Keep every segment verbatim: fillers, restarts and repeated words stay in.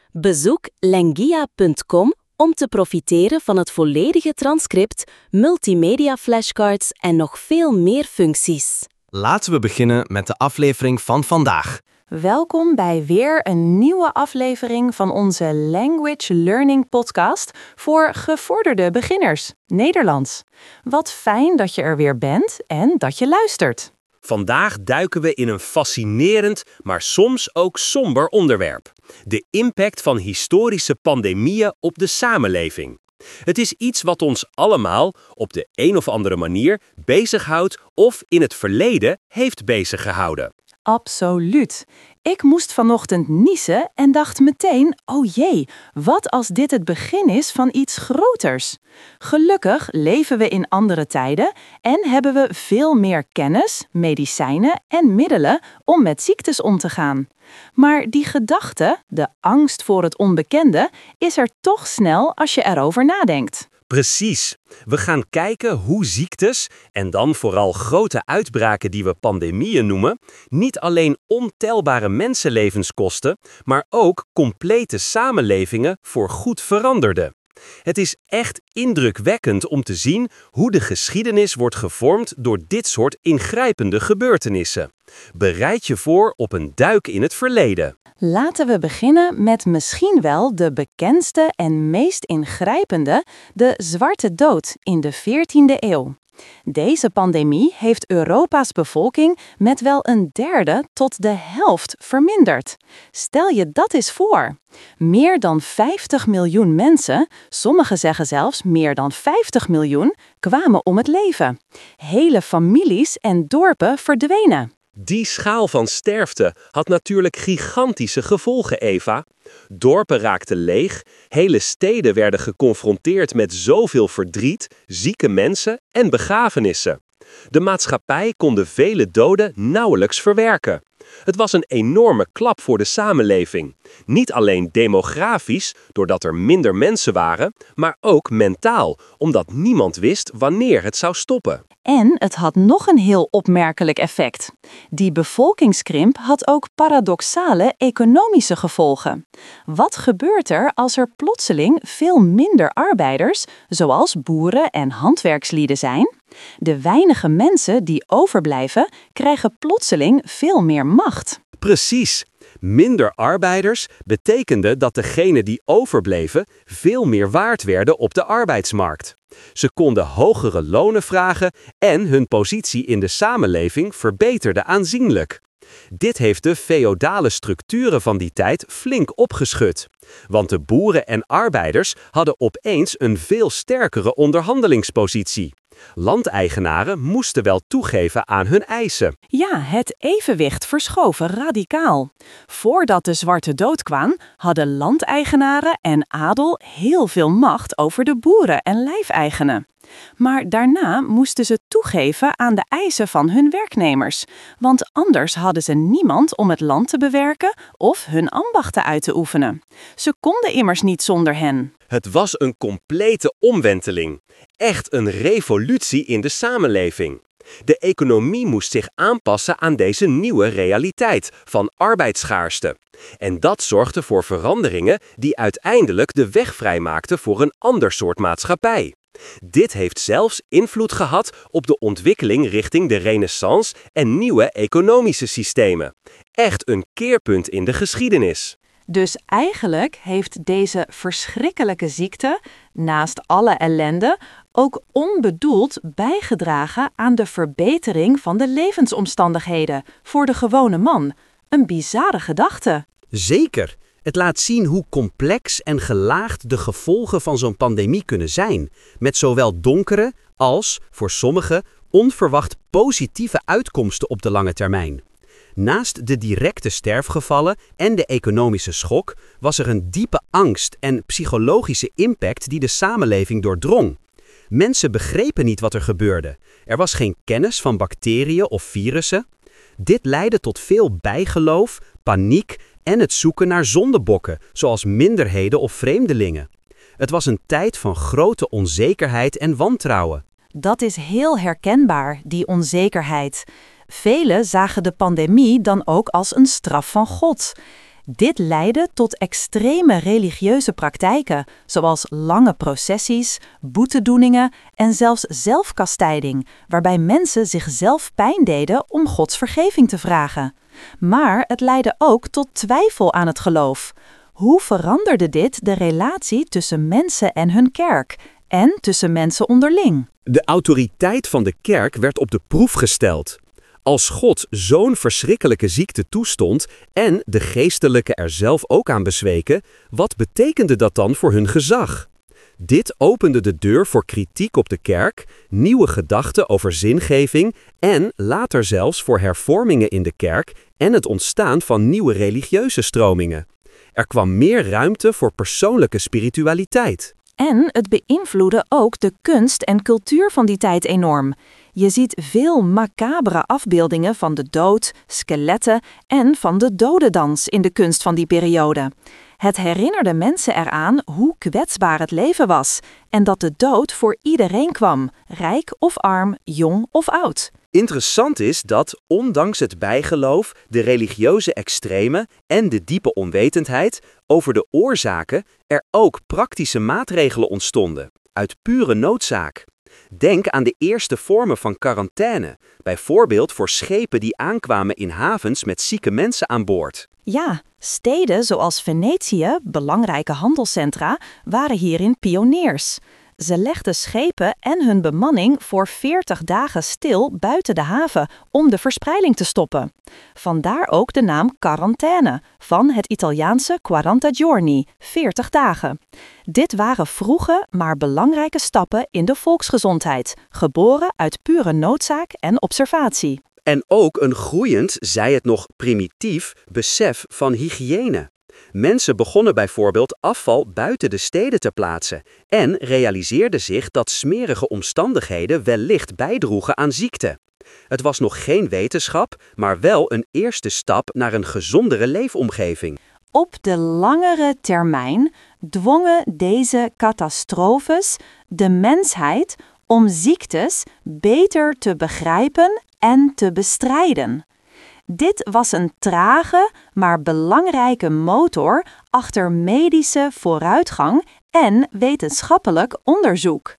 Bezoek lengia punt com om te profiteren van het volledige transcript, multimedia flashcards en nog veel meer functies. Laten we beginnen met de aflevering van vandaag. Welkom bij weer een nieuwe aflevering van onze Language Learning Podcast voor gevorderde beginners, Nederlands. Wat fijn dat je er weer bent en dat je luistert. Vandaag duiken we in een fascinerend, maar soms ook somber onderwerp. De impact van historische pandemieën op de samenleving. Het is iets wat ons allemaal op de een of andere manier bezighoudt of in het verleden heeft beziggehouden. Absoluut. Ik moest vanochtend niezen en dacht meteen, oh jee, wat als dit het begin is van iets groters? Gelukkig leven we in andere tijden en hebben we veel meer kennis, medicijnen en middelen om met ziektes om te gaan. Maar die gedachte, de angst voor het onbekende, is er toch snel als je erover nadenkt. Precies. We gaan kijken hoe ziektes, en dan vooral grote uitbraken die we pandemieën noemen, niet alleen ontelbare mensenlevens kosten, maar ook complete samenlevingen voor goed veranderden. Het is echt indrukwekkend om te zien hoe de geschiedenis wordt gevormd door dit soort ingrijpende gebeurtenissen. Bereid je voor op een duik in het verleden. Laten we beginnen met misschien wel de bekendste en meest ingrijpende, de Zwarte Dood in de veertiende eeuw. Deze pandemie heeft Europa's bevolking met wel een derde tot de helft verminderd. Stel je dat eens voor. Meer dan vijftig miljoen mensen, sommigen zeggen zelfs meer dan vijftig miljoen, kwamen om het leven. Hele families en dorpen verdwenen. Die schaal van sterfte had natuurlijk gigantische gevolgen, Eva. Dorpen raakten leeg, hele steden werden geconfronteerd met zoveel verdriet, zieke mensen en begrafenissen. De maatschappij kon de vele doden nauwelijks verwerken. Het was een enorme klap voor de samenleving. Niet alleen demografisch, doordat er minder mensen waren, maar ook mentaal, omdat niemand wist wanneer het zou stoppen. En het had nog een heel opmerkelijk effect. Die bevolkingskrimp had ook paradoxale economische gevolgen. Wat gebeurt er als er plotseling veel minder arbeiders, zoals boeren en handwerkslieden zijn? De weinige mensen die overblijven, krijgen plotseling veel meer macht. Precies. Minder arbeiders betekende dat degenen die overbleven veel meer waard werden op de arbeidsmarkt. Ze konden hogere lonen vragen en hun positie in de samenleving verbeterde aanzienlijk. Dit heeft de feodale structuren van die tijd flink opgeschud. Want de boeren en arbeiders hadden opeens een veel sterkere onderhandelingspositie. Landeigenaren moesten wel toegeven aan hun eisen. Ja, het evenwicht verschoven radicaal. Voordat de Zwarte Dood kwam, hadden landeigenaren en adel heel veel macht over de boeren en lijfeigenen. Maar daarna moesten ze toegeven aan de eisen van hun werknemers. Want anders hadden ze niemand om het land te bewerken of hun ambachten uit te oefenen. Ze konden immers niet zonder hen. Het was een complete omwenteling. Echt een revolutie in de samenleving. De economie moest zich aanpassen aan deze nieuwe realiteit van arbeidsschaarste. En dat zorgde voor veranderingen die uiteindelijk de weg vrijmaakten voor een ander soort maatschappij. Dit heeft zelfs invloed gehad op de ontwikkeling richting de renaissance en nieuwe economische systemen. Echt een keerpunt in de geschiedenis. Dus eigenlijk heeft deze verschrikkelijke ziekte, naast alle ellende, ook onbedoeld bijgedragen aan de verbetering van de levensomstandigheden voor de gewone man. Een bizarre gedachte. Zeker. Het laat zien hoe complex en gelaagd de gevolgen van zo'n pandemie kunnen zijn, met zowel donkere als, voor sommigen, onverwacht positieve uitkomsten op de lange termijn. Naast de directe sterfgevallen en de economische schok was er een diepe angst en psychologische impact die de samenleving doordrong. Mensen begrepen niet wat er gebeurde. Er was geen kennis van bacteriën of virussen. Dit leidde tot veel bijgeloof, paniek en het zoeken naar zondebokken, zoals minderheden of vreemdelingen. Het was een tijd van grote onzekerheid en wantrouwen. Dat is heel herkenbaar, die onzekerheid. Velen zagen de pandemie dan ook als een straf van God. Dit leidde tot extreme religieuze praktijken, zoals lange processies, boetedoeningen en zelfs zelfkastijding, waarbij mensen zichzelf pijn deden om Gods vergeving te vragen. Maar het leidde ook tot twijfel aan het geloof. Hoe veranderde dit de relatie tussen mensen en hun kerk en tussen mensen onderling? De autoriteit van de kerk werd op de proef gesteld. Als God zo'n verschrikkelijke ziekte toestond en de geestelijken er zelf ook aan bezweken, wat betekende dat dan voor hun gezag? Dit opende de deur voor kritiek op de kerk, nieuwe gedachten over zingeving en later zelfs voor hervormingen in de kerk en het ontstaan van nieuwe religieuze stromingen. Er kwam meer ruimte voor persoonlijke spiritualiteit. En het beïnvloedde ook de kunst en cultuur van die tijd enorm. Je ziet veel macabere afbeeldingen van de dood, skeletten en van de dodendans in de kunst van die periode. Het herinnerde mensen eraan hoe kwetsbaar het leven was en dat de dood voor iedereen kwam, rijk of arm, jong of oud. Interessant is dat, ondanks het bijgeloof, de religieuze extreme en de diepe onwetendheid over de oorzaken, er ook praktische maatregelen ontstonden, uit pure noodzaak. Denk aan de eerste vormen van quarantaine, bijvoorbeeld voor schepen die aankwamen in havens met zieke mensen aan boord. Ja, steden zoals Venetië, belangrijke handelscentra, waren hierin pioniers. Ze legden schepen en hun bemanning voor veertig dagen stil buiten de haven om de verspreiding te stoppen. Vandaar ook de naam quarantaine, van het Italiaanse quaranta giorni, veertig dagen. Dit waren vroege, maar belangrijke stappen in de volksgezondheid, geboren uit pure noodzaak en observatie. En ook een groeiend, zij het nog primitief, besef van hygiëne. Mensen begonnen bijvoorbeeld afval buiten de steden te plaatsen en realiseerden zich dat smerige omstandigheden wellicht bijdroegen aan ziekte. Het was nog geen wetenschap, maar wel een eerste stap naar een gezondere leefomgeving. Op de langere termijn dwongen deze catastrofes de mensheid om ziektes beter te begrijpen en te bestrijden. Dit was een trage, maar belangrijke motor achter medische vooruitgang en wetenschappelijk onderzoek.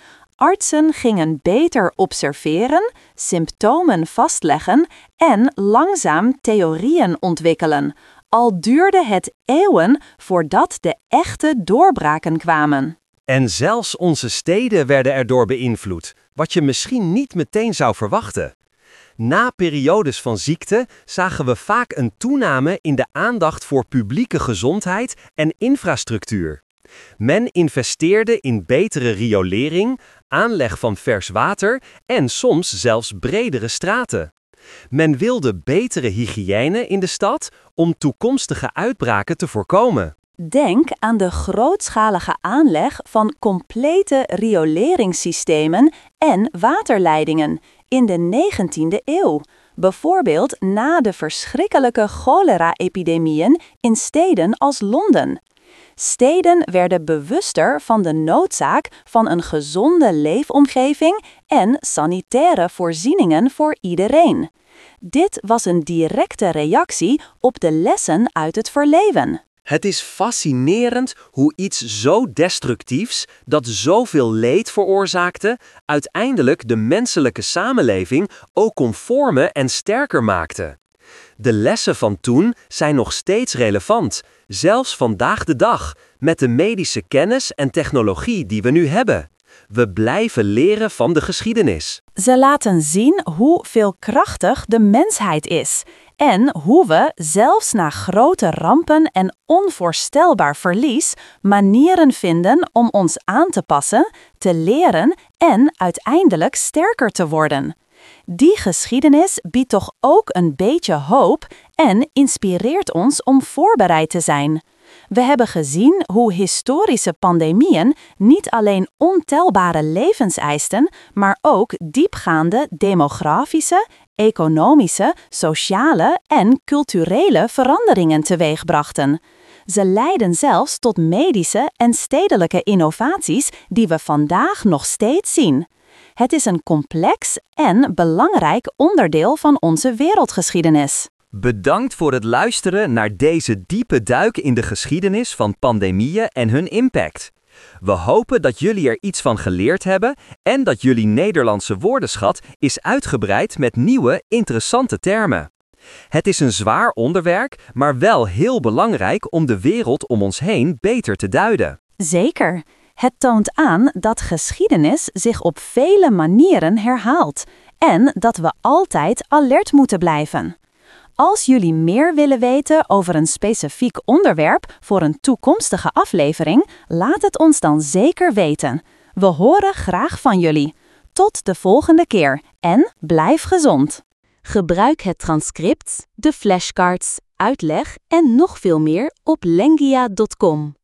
Artsen gingen beter observeren, symptomen vastleggen en langzaam theorieën ontwikkelen, al duurde het eeuwen voordat de echte doorbraken kwamen. En zelfs onze steden werden erdoor beïnvloed, wat je misschien niet meteen zou verwachten. Na periodes van ziekte zagen we vaak een toename in de aandacht voor publieke gezondheid en infrastructuur. Men investeerde in betere riolering, aanleg van vers water en soms zelfs bredere straten. Men wilde betere hygiëne in de stad om toekomstige uitbraken te voorkomen. Denk aan de grootschalige aanleg van complete rioleringssystemen en waterleidingen in de negentiende eeuw, bijvoorbeeld na de verschrikkelijke cholera-epidemieën in steden als Londen. Steden werden bewuster van de noodzaak van een gezonde leefomgeving en sanitaire voorzieningen voor iedereen. Dit was een directe reactie op de lessen uit het verleden. Het is fascinerend hoe iets zo destructiefs, dat zoveel leed veroorzaakte, uiteindelijk de menselijke samenleving ook kon vormen en sterker maakte. De lessen van toen zijn nog steeds relevant, zelfs vandaag de dag, met de medische kennis en technologie die we nu hebben. We blijven leren van de geschiedenis. Ze laten zien hoe veelkrachtig de mensheid is en hoe we, zelfs na grote rampen en onvoorstelbaar verlies, manieren vinden om ons aan te passen, te leren en uiteindelijk sterker te worden. Die geschiedenis biedt toch ook een beetje hoop en inspireert ons om voorbereid te zijn. We hebben gezien hoe historische pandemieën niet alleen ontelbare levens eisten, maar ook diepgaande demografische, economische, sociale en culturele veranderingen teweegbrachten. Ze leiden zelfs tot medische en stedelijke innovaties die we vandaag nog steeds zien. Het is een complex en belangrijk onderdeel van onze wereldgeschiedenis. Bedankt voor het luisteren naar deze diepe duik in de geschiedenis van pandemieën en hun impact. We hopen dat jullie er iets van geleerd hebben en dat jullie Nederlandse woordenschat is uitgebreid met nieuwe, interessante termen. Het is een zwaar onderwerp, maar wel heel belangrijk om de wereld om ons heen beter te duiden. Zeker. Het toont aan dat geschiedenis zich op vele manieren herhaalt en dat we altijd alert moeten blijven. Als jullie meer willen weten over een specifiek onderwerp voor een toekomstige aflevering, laat het ons dan zeker weten. We horen graag van jullie. Tot de volgende keer en blijf gezond. Gebruik het transcript, de flashcards, uitleg en nog veel meer op lengia punt com.